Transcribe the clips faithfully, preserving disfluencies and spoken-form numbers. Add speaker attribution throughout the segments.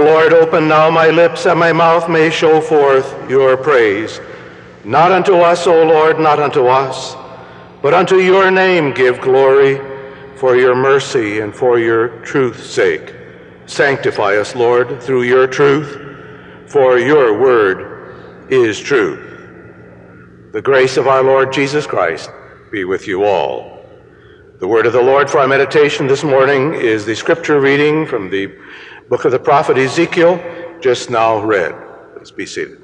Speaker 1: Lord, open now my lips, and my mouth may show forth your praise. Not unto us, O Lord, not unto us, but unto your name give glory, for your mercy and for your truth's sake. Sanctify us, Lord, through your truth, for your word is truth. The grace of our Lord Jesus Christ be with you all. The word of the Lord for our meditation this morning is the scripture reading from the book of the prophet Ezekiel, just now read. Please be seated.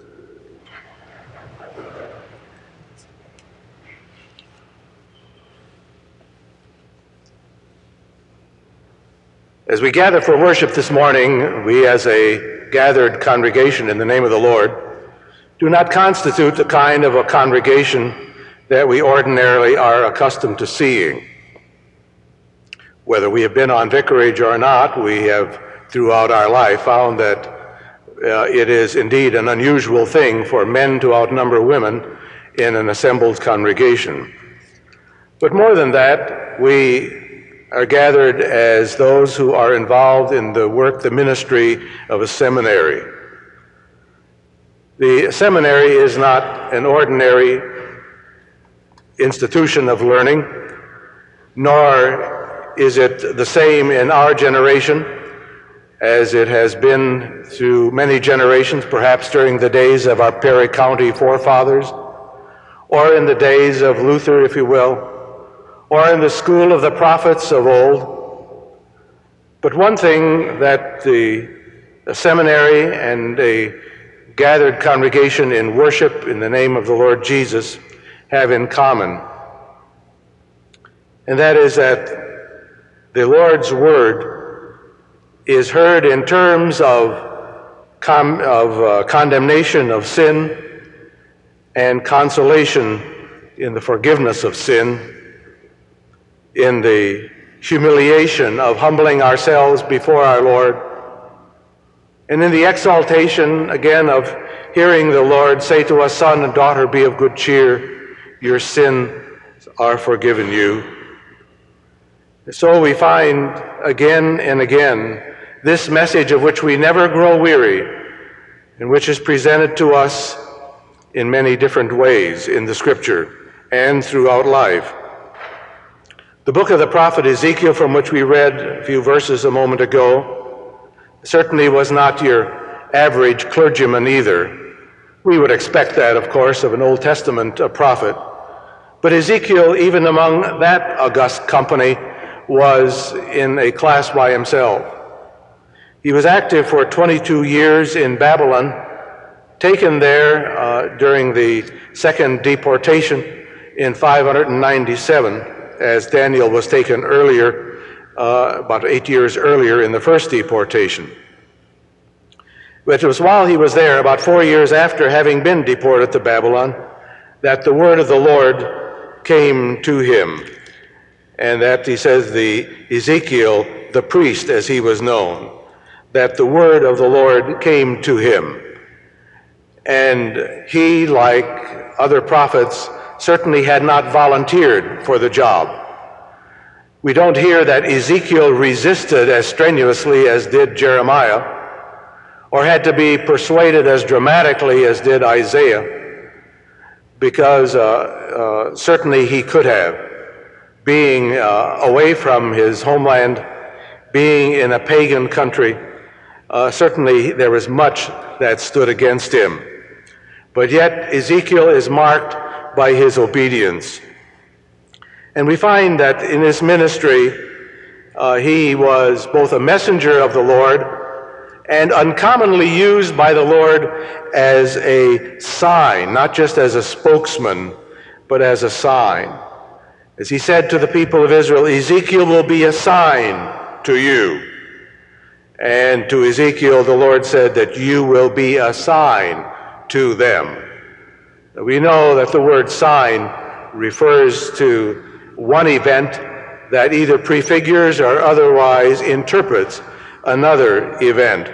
Speaker 1: As we gather for worship this morning, we as a gathered congregation in the name of the Lord do not constitute the kind of a congregation that we ordinarily are accustomed to seeing. Whether we have been on vicarage or not, we have throughout our life found that uh, it is indeed an unusual thing for men to outnumber women in an assembled congregation. But more than that, we are gathered as those who are involved in the work, the ministry of a seminary. The seminary is not an ordinary institution of learning, nor is it the same in our generation as it has been through many generations, perhaps during the days of our Perry County forefathers, or in the days of Luther, if you will, or in the school of the prophets of old. But one thing that the, the seminary and a gathered congregation in worship in the name of the Lord Jesus have in common, and that is that the Lord's word is heard in terms of, com- of uh, condemnation of sin and consolation in the forgiveness of sin, in the humiliation of humbling ourselves before our Lord, and in the exaltation, again, of hearing the Lord say to us, "Son and daughter, be of good cheer, your sins are forgiven you." So we find again and again this message of which we never grow weary, and which is presented to us in many different ways in the scripture and throughout life. The book of the prophet Ezekiel, from which we read a few verses a moment ago, certainly was not your average clergyman either. We would expect that, of course, of an Old Testament prophet. But Ezekiel, even among that august company, was in a class by himself. He was active for twenty-two years in Babylon, taken there uh, during the second deportation in five ninety-seven, as Daniel was taken earlier, uh, about eight years earlier in the first deportation. But it was while he was there, about four years after having been deported to Babylon, that the word of the Lord came to him. And that, he says, the Ezekiel, the priest as he was known, that the word of the Lord came to him. And he, like other prophets, certainly had not volunteered for the job. We don't hear that Ezekiel resisted as strenuously as did Jeremiah, or had to be persuaded as dramatically as did Isaiah, because uh, uh, certainly he could have, being uh, away from his homeland, being in a pagan country. Uh, certainly there was much that stood against him. But yet Ezekiel is marked by his obedience. And we find that in his ministry, uh, he was both a messenger of the Lord and uncommonly used by the Lord as a sign, not just as a spokesman, but as a sign. As he said to the people of Israel, "Ezekiel will be a sign to you." And to Ezekiel, the Lord said that you will be a sign to them. We know that the word sign refers to one event that either prefigures or otherwise interprets another event.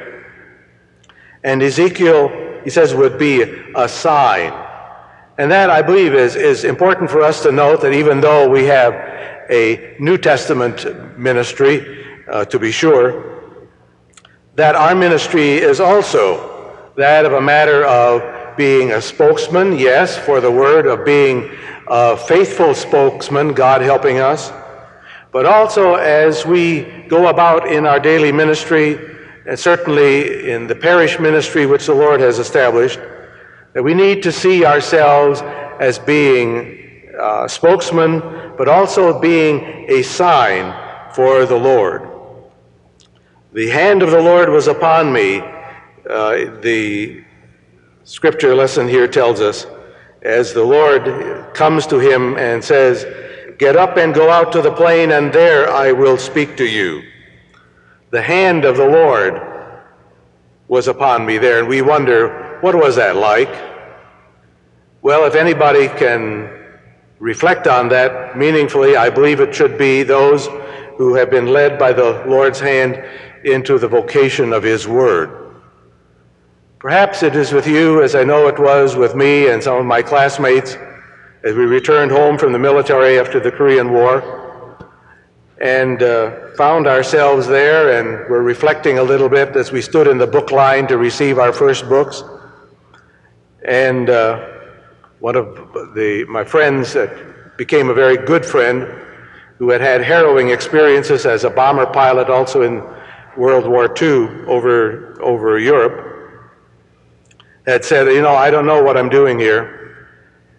Speaker 1: And Ezekiel, he says, would be a sign. And that, I believe, is, is important for us to note, that even though we have a New Testament ministry, uh, to be sure, that our ministry is also that of a matter of being a spokesman, yes, for the word, of being a faithful spokesman, God helping us, but also as we go about in our daily ministry, and certainly in the parish ministry which the Lord has established, that we need to see ourselves as being uh, spokesmen, but also being a sign for the Lord. The hand of the Lord was upon me, uh, the scripture lesson here tells us, as the Lord comes to him and says, "Get up and go out to the plain, and there I will speak to you." The hand of the Lord was upon me there, and we wonder, what was that like? Well, if anybody can reflect on that meaningfully, I believe it should be those who have been led by the Lord's hand into the vocation of his word. Perhaps it is with you, as I know it was with me and some of my classmates, as we returned home from the military after the Korean War, and uh, found ourselves there and were reflecting a little bit as we stood in the book line to receive our first books. And uh, one of the, my friends that became a very good friend, who had had harrowing experiences as a bomber pilot also in World War Two over, over Europe, had said, "You know, I don't know what I'm doing here."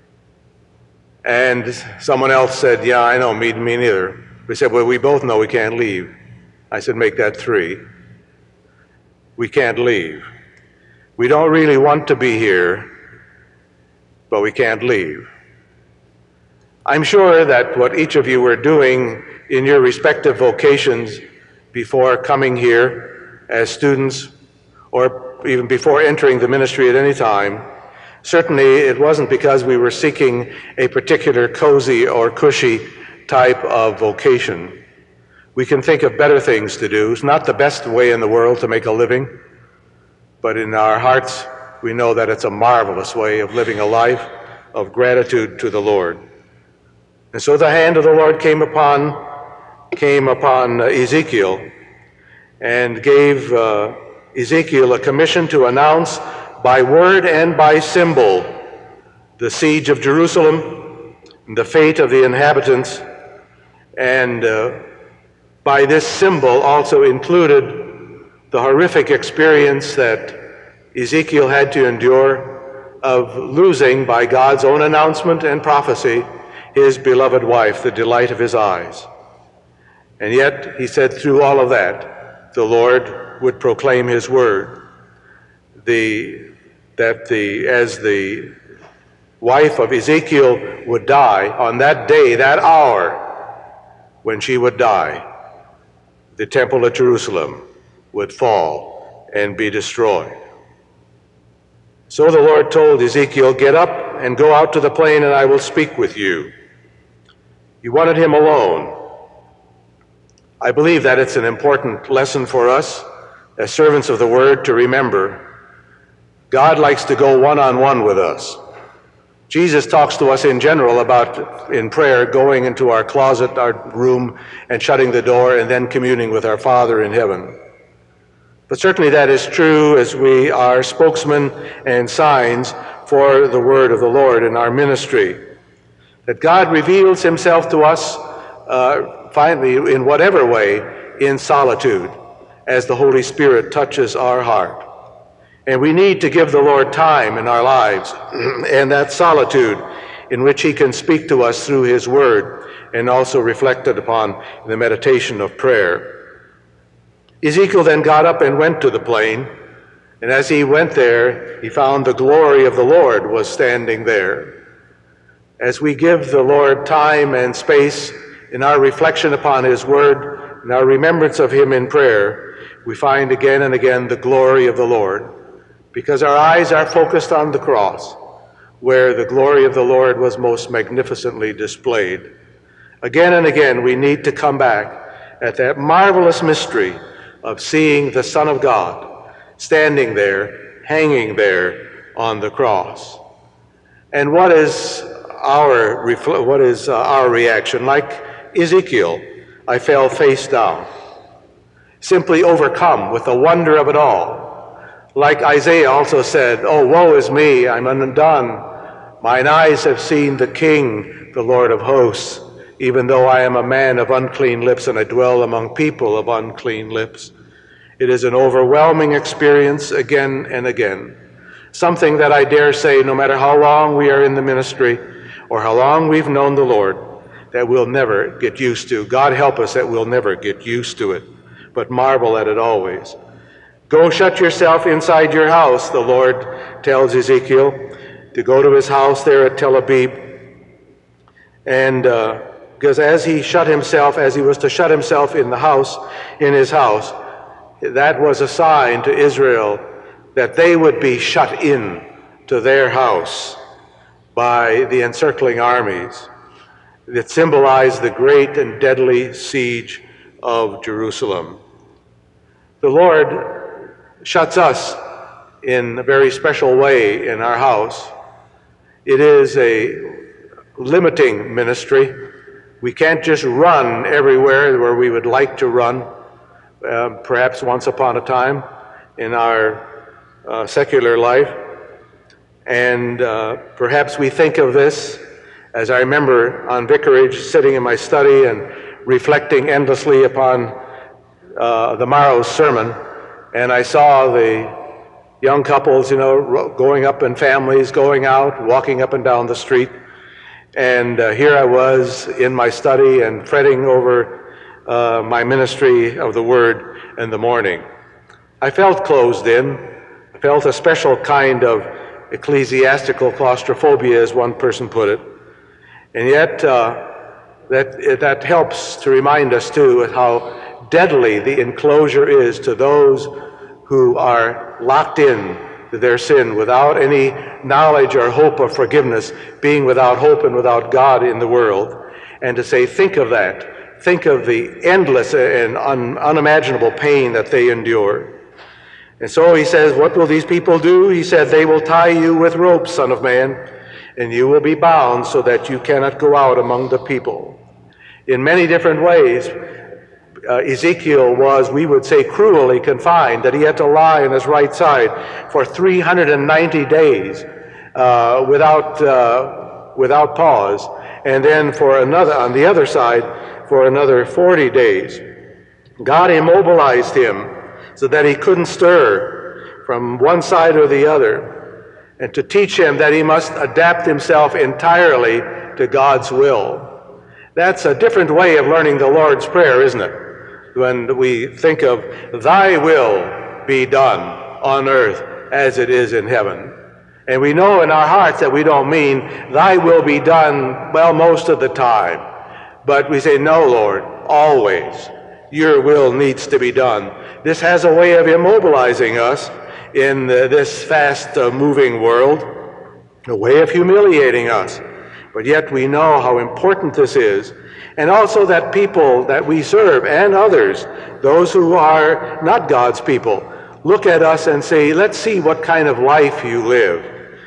Speaker 1: And someone else said, "Yeah, I know, me, me neither." We said, "Well, we both know we can't leave." I said, "Make that three. We can't leave. We don't really want to be here, but we can't leave." I'm sure that what each of you were doing in your respective vocations before coming here as students, or even before entering the ministry at any time, certainly it wasn't because we were seeking a particular cozy or cushy type of vocation. We can think of better things to do. It's not the best way in the world to make a living, but in our hearts we know that it's a marvelous way of living a life of gratitude to the Lord. And so the hand of the Lord came upon came upon Ezekiel and gave uh, Ezekiel a commission to announce by word and by symbol the siege of Jerusalem, the fate of the inhabitants, and uh, by this symbol also included the horrific experience that Ezekiel had to endure of losing, by God's own announcement and prophecy, his beloved wife, the delight of his eyes. And yet, he said, through all of that, the Lord would proclaim his word. The, that the, as the wife of Ezekiel would die, on that day, that hour, when she would die, the temple at Jerusalem would fall and be destroyed. So the Lord told Ezekiel, "Get up and go out to the plain, and I will speak with you." He wanted him alone. I believe that it's an important lesson for us as servants of the word to remember. God likes to go one-on-one with us. Jesus talks to us in general about, in prayer, going into our closet, our room, and shutting the door, and then communing with our Father in heaven. But certainly that is true as we are spokesmen and signs for the word of the Lord in our ministry. That God reveals himself to us uh, finally, in whatever way, in solitude, as the Holy Spirit touches our heart. And we need to give the Lord time in our lives and that solitude in which he can speak to us through his word, and also reflected upon in the meditation of prayer. Ezekiel then got up and went to the plain, and as he went there, he found the glory of the Lord was standing there. As we give the Lord time and space in our reflection upon his word, in our remembrance of him in prayer, we find again and again the glory of the Lord, because our eyes are focused on the cross, where the glory of the Lord was most magnificently displayed. Again and again, we need to come back at that marvelous mystery of seeing the Son of God standing there, hanging there on the cross. And what is our what is our reaction? Like Ezekiel, I fell face down. simply overcome with the wonder of it all. Like Isaiah also said, "Oh, woe is me, I'm undone. Mine eyes have seen the King, the Lord of hosts, even though I am a man of unclean lips and I dwell among people of unclean lips." It is an overwhelming experience again and again. Something that I dare say, no matter how long we are in the ministry or how long we've known the Lord, that we'll never get used to. God help us that we'll never get used to it, but marvel at it always. Go shut yourself inside your house, the Lord tells Ezekiel, to go to his house there at Tel Abib. And uh, because as he shut himself, as he was to shut himself in the house, in his house, that was a sign to Israel that they would be shut in to their house by the encircling armies that symbolized the great and deadly siege of Jerusalem. The Lord shuts us in a very special way in our house. It is a limiting ministry. We can't just run everywhere where we would like to run, uh, perhaps once upon a time in our uh, secular life. And uh, perhaps we think of this, as I remember on vicarage sitting in my study and reflecting endlessly upon uh, the morrow's sermon, and I saw the young couples, you know, going up in families, going out, walking up and down the street. And uh, here I was in my study and fretting over uh, my ministry of the Word in the morning. I felt closed in. I felt a special kind of ecclesiastical claustrophobia, as one person put it. And yet, uh, that, that helps to remind us, too, how deadly the enclosure is to those who are locked in to their sin without any knowledge or hope of forgiveness, being without hope and without God in the world. And to say, think of that. Think of the endless and un- unimaginable pain that they endure. And so he says, what will these people do? He said, they will tie you with ropes, Son of Man, and you will be bound so that you cannot go out among the people. In many different ways, uh, Ezekiel was, we would say, cruelly confined, that he had to lie on his right side for three hundred ninety days uh, without, uh, without pause, and then for another, on the other side, for another forty days. God immobilized him so that he couldn't stir from one side or the other, and to teach him that he must adapt himself entirely to God's will. That's a different way of learning the Lord's Prayer, isn't it? When we think of, thy will be done on earth as it is in heaven. And we know in our hearts that we don't mean, thy will be done, well, most of the time. But we say, no, Lord, always. Your will needs to be done. This has a way of immobilizing us in uh, this fast-moving uh, world, a way of humiliating us. But yet we know how important this is, and also that people that we serve and others, those who are not God's people, look at us and say, let's see what kind of life you live.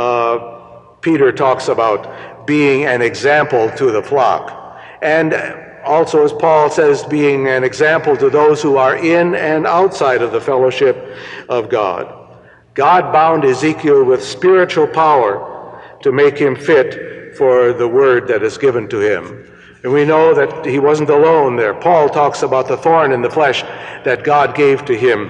Speaker 1: Uh, Peter talks about being an example to the flock. And also, as Paul says, being an example to those who are in and outside of the fellowship of God. God bound Ezekiel with spiritual power to make him fit for the word that is given to him. And we know that he wasn't alone there. Paul talks about the thorn in the flesh that God gave to him,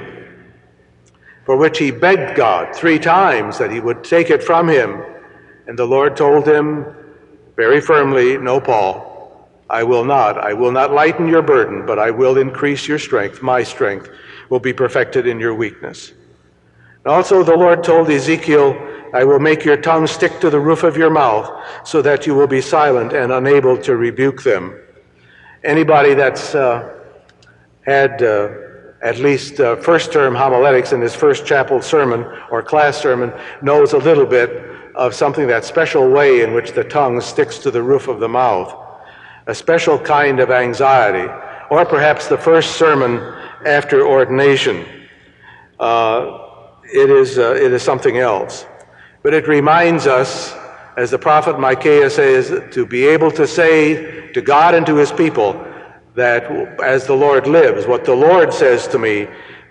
Speaker 1: for which he begged God three times that he would take it from him. And the Lord told him very firmly, no, Paul, I will not. I will not lighten your burden, but I will increase your strength. My strength will be perfected in your weakness. Also, the Lord told Ezekiel, I will make your tongue stick to the roof of your mouth so that you will be silent and unable to rebuke them. Anybody that's uh, had uh, at least uh, first-term homiletics in his first chapel sermon or class sermon knows a little bit of something, that special way in which the tongue sticks to the roof of the mouth. A special kind of anxiety, or perhaps the first sermon after ordination. Uh, it is uh, it is something else. But it reminds us, as the prophet Micaiah says, to be able to say to God and to his people, that as the Lord lives, what the Lord says to me,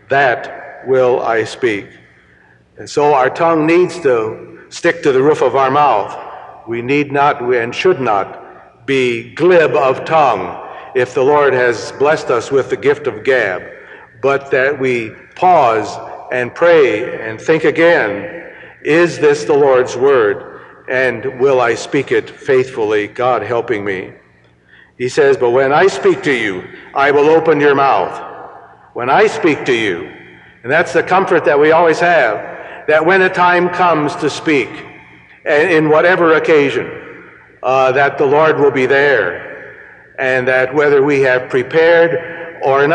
Speaker 1: that will I speak. And so our tongue needs to stick to the roof of our mouth. We need not and should not be glib of tongue if the Lord has blessed us with the gift of gab, but that we pause and pray and think again, is this the Lord's word, and will I speak it faithfully, God helping me? He says, but when I speak to you, I will open your mouth. When I speak to you, and that's the comfort that we always have, that when a time comes to speak, and in whatever occasion, uh, that the Lord will be there, and that whether we have prepared or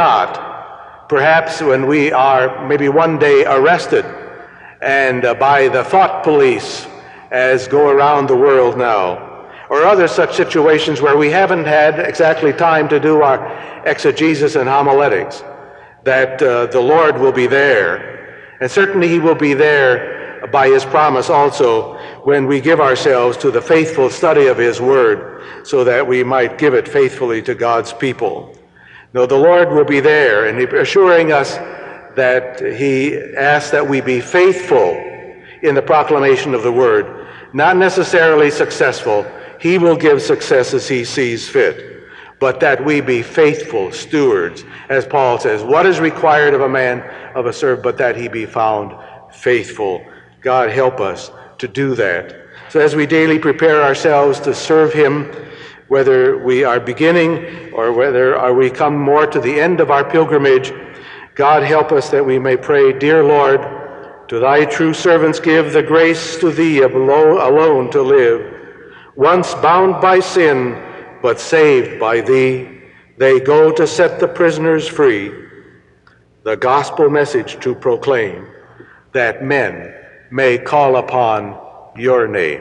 Speaker 1: not, perhaps when we are maybe one day arrested and uh, by the thought police as go around the world now, or other such situations where we haven't had exactly time to do our exegesis and homiletics, that uh, the Lord will be there. And certainly he will be there by his promise also when we give ourselves to the faithful study of his word, so that we might give it faithfully to God's people. No, the Lord will be there, and assuring us that he asks that we be faithful in the proclamation of the word, not necessarily successful. He will give success as he sees fit, but that we be faithful stewards, as Paul says, what is required of a man, of a servant, but that he be found faithful. God help us to do that. So as we daily prepare ourselves to serve him, whether we are beginning or whether are we come more to the end of our pilgrimage, God help us that we may pray, dear Lord, to thy true servants give the grace to thee alone to live. Once bound by sin, but saved by thee, they go to set the prisoners free, the gospel message to proclaim, that men may call upon your name.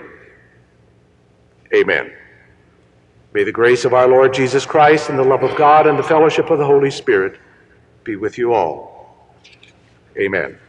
Speaker 1: Amen. May the grace of our Lord Jesus Christ and the love of God and the fellowship of the Holy Spirit be with you all. Amen.